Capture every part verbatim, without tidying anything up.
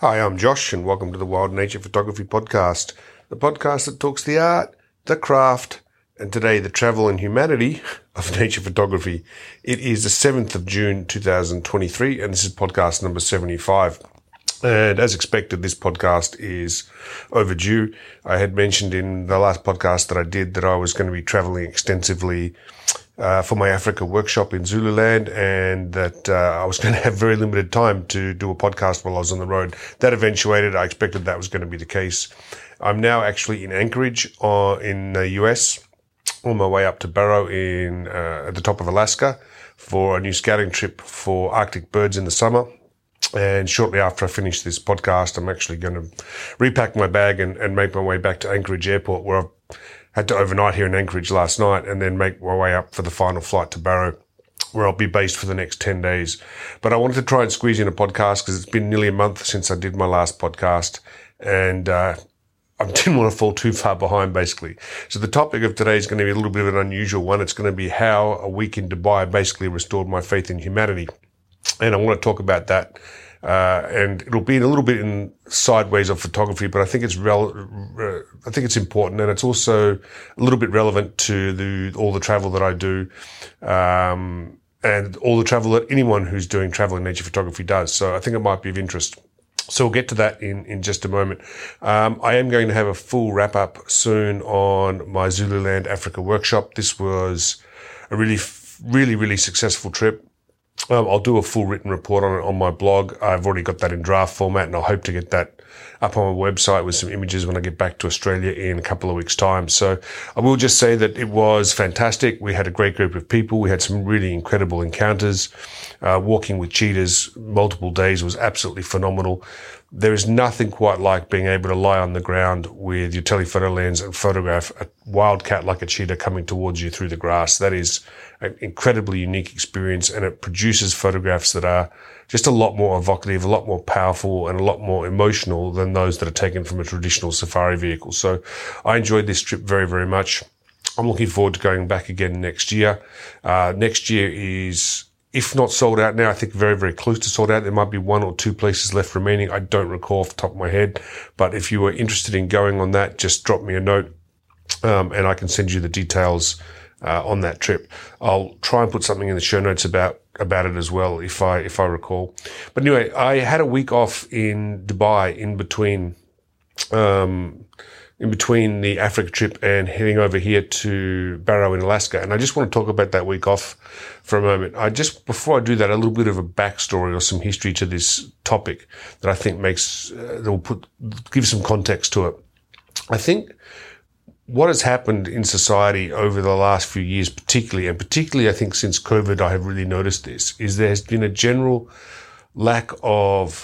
Hi, I'm Josh, and welcome to the Wild Nature Photography Podcast, the podcast that talks the art, the craft, and today the travel and humanity of nature photography. It is the seventh of June, two thousand twenty-three, and this is podcast number seventy-five. And as expected, this podcast is overdue. I had mentioned in the last podcast that I did that I was going to be traveling extensively Uh, for my Africa workshop in Zululand, and that uh, I was going to have very limited time to do a podcast while I was on the road. That eventuated. I expected that was going to be the case. I'm now actually in Anchorage uh, in the U S, on my way up to Barrow in uh, at the top of Alaska for a new scouting trip for Arctic birds in the summer. And shortly after I finish this podcast, I'm actually going to repack my bag and, and make my way back to Anchorage Airport, where I've had to overnight here in Anchorage last night, and then make my way up for the final flight to Barrow, where I'll be based for the next ten days. But I wanted to try and squeeze in a podcast because it's been nearly a month since I did my last podcast, and uh, I didn't want to fall too far behind, basically. So the topic of today is going to be a little bit of an unusual one. It's going to be how a week in Dubai basically restored my faith in humanity. And I want to talk about that. Uh, and it'll be a little bit in sideways of photography, but I think it's rel- uh, I think it's important, and it's also a little bit relevant to the, all the travel that I do, um, and all the travel that anyone who's doing travel and nature photography does. So I think it might be of interest. So we'll get to that in, in just a moment. Um, I am going to have a full wrap up soon on my Zululand Africa workshop. This was a really, really, really successful trip. Um, I'll do a full written report on it on my blog. I've already got that in draft format, and I hope to get that up on my website with some images when I get back to Australia in a couple of weeks' time. So I will just say that it was fantastic. We had a great group of people. We had some really incredible encounters. Uh, walking with cheetahs multiple days was absolutely phenomenal. There is nothing quite like being able to lie on the ground with your telephoto lens and photograph a wildcat like a cheetah coming towards you through the grass. That is an incredibly unique experience, and it produces photographs that are just a lot more evocative, a lot more powerful, and a lot more emotional than those that are taken from a traditional safari vehicle. So I enjoyed this trip very, very much. I'm looking forward to going back again next year. Uh, next year is, if not sold out now, I think very, very close to sold out. There might be one or two places left remaining. I don't recall off the top of my head. But if you were interested in going on that, just drop me a note, um, and I can send you the details uh, on that trip. I'll try and put something in the show notes about about it as well, if I if I recall. But anyway, I had a week off in Dubai in between um in between the Africa trip and heading over here to Barrow in Alaska. And I just want to talk about that week off for a moment. I just, before I do that, a little bit of a backstory or some history to this topic that I think makes, uh, that will put, give some context to it. I think what has happened in society over the last few years, particularly, and particularly I think since COVID, I have really noticed this, is there's been a general lack of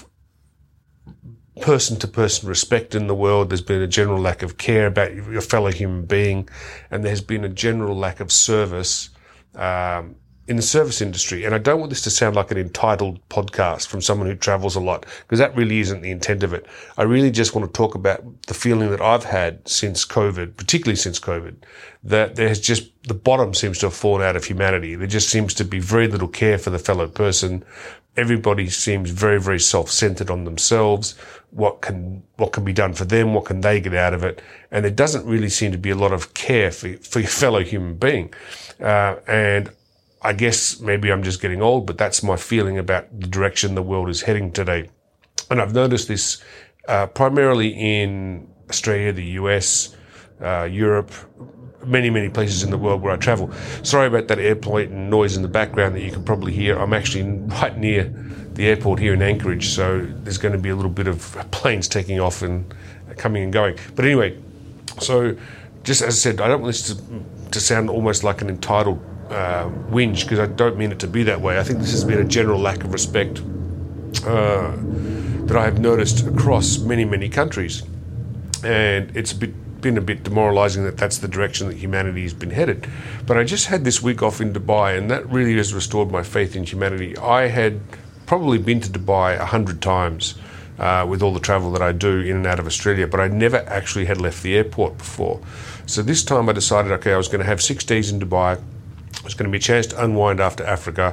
person-to-person respect in the world. There's been a general lack of care about your fellow human being, and there's been a general lack of service um, in the service industry. And I don't want this to sound like an entitled podcast from someone who travels a lot, because that really isn't the intent of it. I really just want to talk about the feeling that I've had since COVID, particularly since COVID, that there's just, the bottom seems to have fallen out of humanity. There just seems to be very little care for the fellow person. Everybody seems very, very self-centered on themselves. What can, what can be done for them? What can they get out of it? And there doesn't really seem to be a lot of care for, for your fellow human being. Uh, and I guess maybe I'm just getting old, but that's my feeling about the direction the world is heading today. And I've noticed this, uh, primarily in Australia, the U S, uh, Europe, many, many places in the world where I travel. Sorry about that airplane noise in the background that you can probably hear. I'm actually right near the airport here in Anchorage, so there's going to be a little bit of planes taking off and coming and going. But anyway, so just as I said, I don't want this to, to sound almost like an entitled uh, whinge, because I don't mean it to be that way. I think this has been a general lack of respect uh, that I have noticed across many, many countries. And it's a bit been a bit demoralizing that that's the direction that humanity has been headed. But I just had this week off in Dubai, and that really has restored my faith in humanity. I had probably been to Dubai a hundred times uh, with all the travel that I do in and out of Australia, but I never actually had left the airport before. So this time I decided, okay, I was going to have six days in Dubai. It was going to be a chance to unwind after Africa,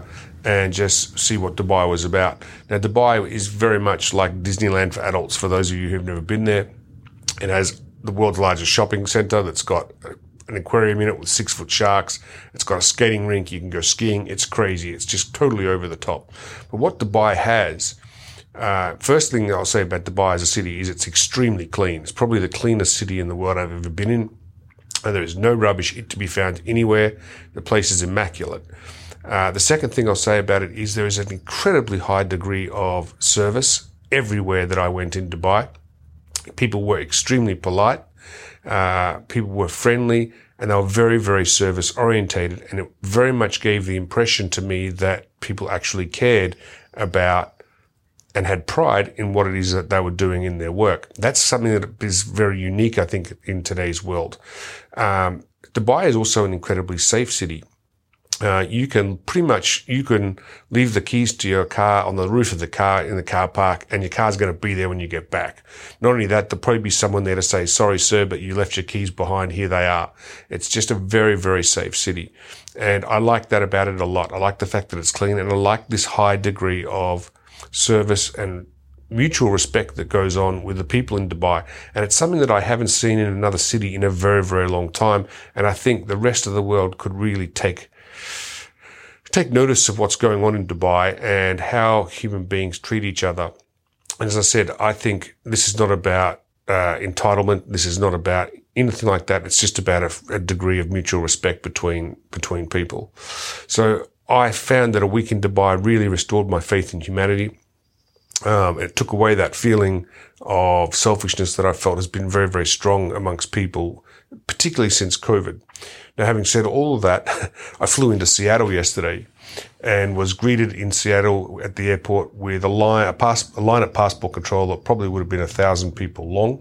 and just see what Dubai was about. Now, Dubai is very much like Disneyland for adults, for those of you who've never been there. It has the world's largest shopping centre that's got an aquarium in it with six-foot sharks. It's got a skating rink. You can go skiing. It's crazy. It's just totally over the top. But what Dubai has, uh, first thing I'll say about Dubai as a city is it's extremely clean. It's probably the cleanest city in the world I've ever been in. And there is no rubbish to be found anywhere. The place is immaculate. Uh, the second thing I'll say about it is there is an incredibly high degree of service everywhere that I went in Dubai. People were extremely polite. Uh, people were friendly, and they were very, very service orientated. And it very much gave the impression to me that people actually cared about and had pride in what it is that they were doing in their work. That's something that is very unique, I think, in today's world. Um, Dubai is also an incredibly safe city. Uh, you can pretty much, you can leave the keys to your car on the roof of the car in the car park, and your car's going to be there when you get back. Not only that, there'll probably be someone there to say, sorry, sir, but you left your keys behind. Here they are. It's just a very, very safe city. And I like that about it a lot. I like the fact that it's clean, and I like this high degree of service and mutual respect that goes on with the people in Dubai. And it's something that I haven't seen in another city in a very, very long time. And I think the rest of the world could really take take notice of what's going on in Dubai and how human beings treat each other. And as I said, I think this is not about uh, entitlement. This is not about anything like that. It's just about a, a degree of mutual respect between between people. So I found that a week in Dubai really restored my faith in humanity. Um, it took away that feeling of selfishness that I felt has been very, very strong amongst people, particularly since COVID. Now, having said all of that, I flew into Seattle yesterday and was greeted in Seattle at the airport with a line, a, pass, a line at passport control that probably would have been a thousand people long,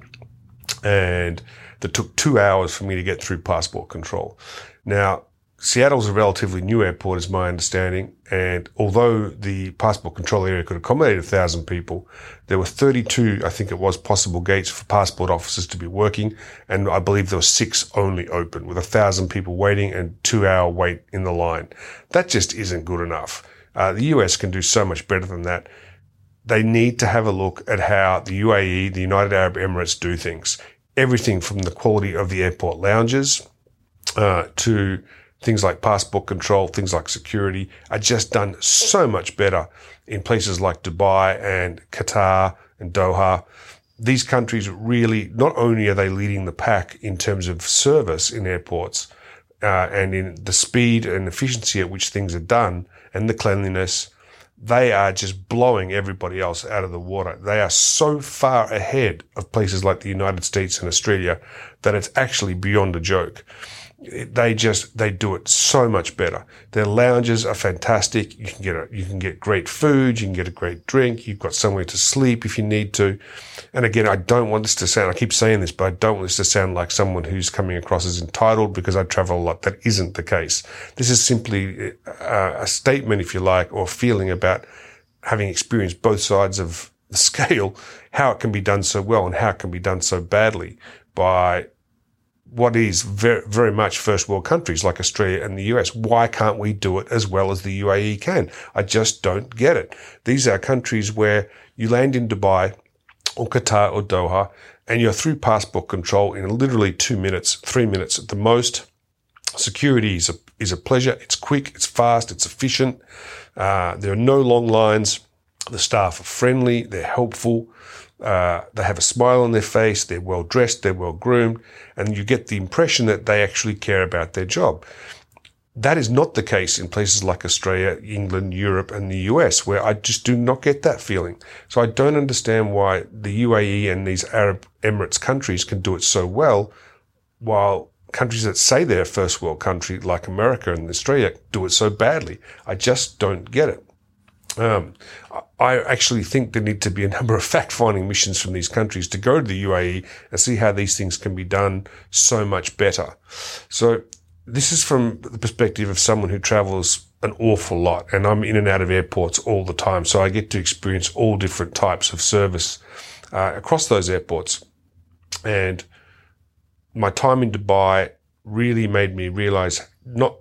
and that took two hours for me to get through passport control. Now, Seattle's a relatively new airport, is my understanding, and although the passport control area could accommodate a thousand people, there were thirty-two, I think it was, possible gates for passport officers to be working, and I believe there were six only open, with a thousand people waiting and two-hour wait in the line. That just isn't good enough. Uh, the U S can do so much better than that. They need to have a look at how the U A E, the United Arab Emirates, do things. Everything from the quality of the airport lounges uh, to things like passport control, things like security are just done so much better in places like Dubai and Qatar and Doha. These countries really, not only are they leading the pack in terms of service in airports uh, and in the speed and efficiency at which things are done and the cleanliness, they are just blowing everybody else out of the water. They are so far ahead of places like the United States and Australia that it's actually beyond a joke. They just, they do it so much better. Their lounges are fantastic. You can get a, you can get great food. You can get a great drink. You've got somewhere to sleep if you need to. And again, I don't want this to sound, I keep saying this, but I don't want this to sound like someone who's coming across as entitled because I travel a lot. That isn't the case. This is simply a, a statement, if you like, or a feeling about having experienced both sides of the scale, how it can be done so well and how it can be done so badly by what is very, very much first world countries like Australia and the U S. Why can't we do it as well as the U A E can? I just don't get it. These are countries where you land in Dubai or Qatar or Doha and you're through passport control in literally two minutes, three minutes at the most. Security is a, is a pleasure. It's quick, it's fast, it's efficient. Uh, there are no long lines. The staff are friendly, they're helpful. Uh, they have a smile on their face, they're well dressed, they're well groomed, and you get the impression that they actually care about their job. That is not the case in places like Australia, England, Europe, and the U S, where I just do not get that feeling. So I don't understand why the U A E and these Arab Emirates countries can do it so well, while countries that say they're a first world country like America and Australia do it so badly. I just don't get it. Um, I actually think there need to be a number of fact-finding missions from these countries to go to the U A E and see how these things can be done so much better. So this is from the perspective of someone who travels an awful lot, and I'm in and out of airports all the time, so I get to experience all different types of service uh, across those airports. And my time in Dubai really made me realize not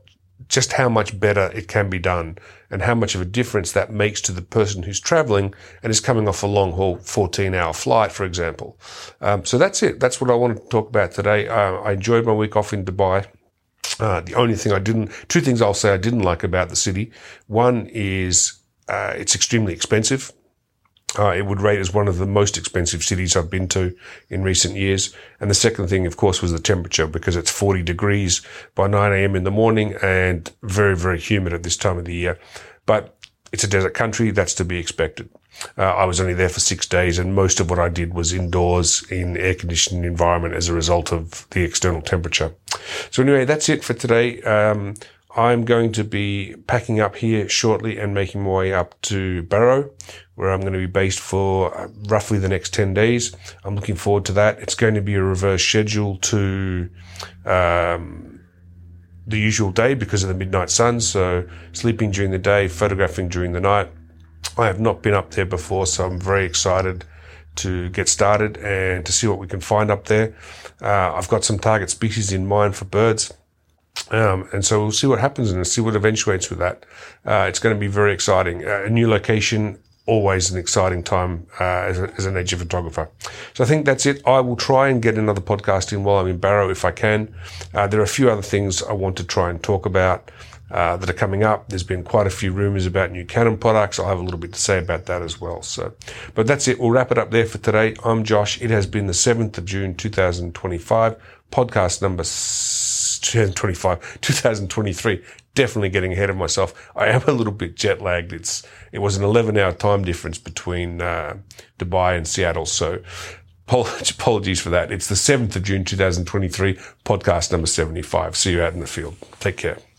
just how much better it can be done and how much of a difference that makes to the person who's traveling and is coming off a long haul fourteen hour flight, for example. Um, so that's it. That's what I wanted to talk about today. Uh, I enjoyed my week off in Dubai. Uh, the only thing I didn't, two things I'll say I didn't like about the city. One is, uh, it's extremely expensive. Uh, it would rate as one of the most expensive cities I've been to in recent years. And the second thing, of course, was the temperature, because it's forty degrees by nine a.m. in the morning and very, very humid at this time of the year. But it's a desert country. That's to be expected. Uh, I was only there for six days and most of what I did was indoors in air-conditioned environment as a result of the external temperature. So anyway, that's it for today. Um, I'm going to be packing up here shortly and making my way up to Barrow, where I'm going to be based for roughly the next ten days. I'm looking forward to that. It's going to be a reverse schedule to um, the usual day because of the midnight sun. So sleeping during the day, photographing during the night. I have not been up there before, so I'm very excited to get started and to see what we can find up there. Uh, I've got some target species in mind for birds. Um, and so we'll see what happens and see what eventuates with that. Uh, it's going to be very exciting. Uh, a new location, always an exciting time uh, as, a, as a nature photographer. So I think that's it. I will try and get another podcast in while I'm in Barrow if I can. Uh, there are a few other things I want to try and talk about uh, that are coming up. There's been quite a few rumors about new Canon products. I'll have a little bit to say about that as well. So, but that's it. We'll wrap it up there for today. I'm Josh. It has been the seventh of June, two thousand twenty-five, podcast number twenty twenty-five, two thousand twenty-three. Definitely getting ahead of myself. I am a little bit jet lagged. It's, it was an eleven hour time difference between, uh, Dubai and Seattle. So apologies for that. It's the seventh of June, two thousand twenty-three, podcast number seventy-five. See you out in the field. Take care.